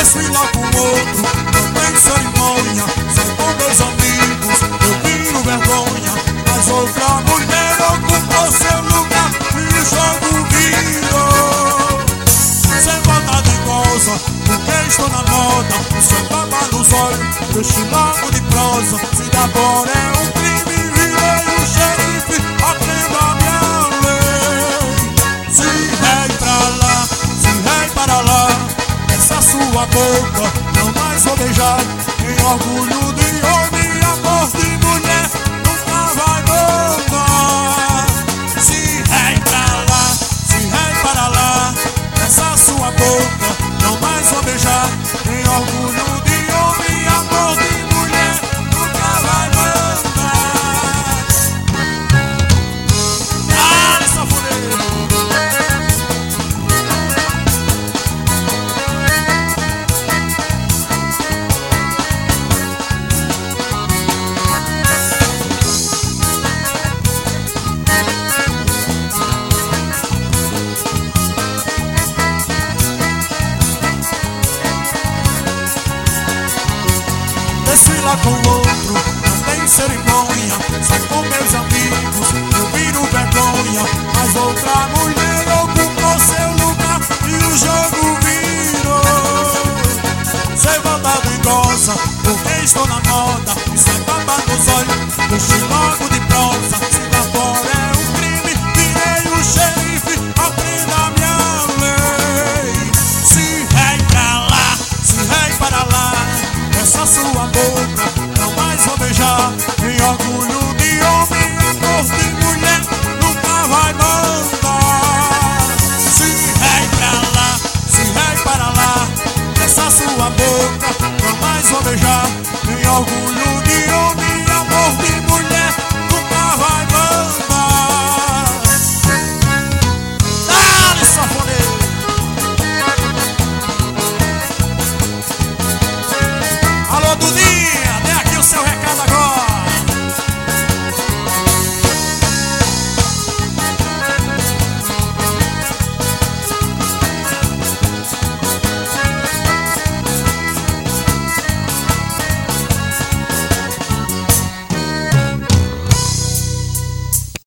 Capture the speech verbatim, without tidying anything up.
desfila com outro, não tem cerimônia. Sai com meus amigos, eu viro vergonha. Mas outra mulher ocupou seu lugar e o jogo virou. Sem vontade goza, porque estou na moda. Sem baba nos olhos, deixe logo de prosa. Se dá fora é um crime, virei o xerife, aprenda a minha lei. Se rei pra lá, se rei para lá, essa sua boca não mais vou beijar. Em orgulho de homem, amor de mulher, nunca vai voltar. Se rei pra lá, se rei para lá, essa sua boca não mais vou beijar. Em orgulho de homem, amor de mulher, nunca vai voltar. Ah, nessa fuleira. Desfila com outro, não tem cerimônia. Sai com meus amigos, eu viro vergonha. Mas outra mulher ocupou seu lugar e o jogo virou. Sem vontade goza, porque estou na moda. E sem baba nos olhos, deixe logo de prosa. Se lá fora é um crime, virei o xerife, aprenda a minha lei. Se rei pra lá, se rei para lá, essa sua boca não mais vou beijar. Em orgulho de homem, amor de mulher, nunca vai mandar. Se rei pra lá, se rei para lá, essa sua boca não mais vou beijar. Em orgulho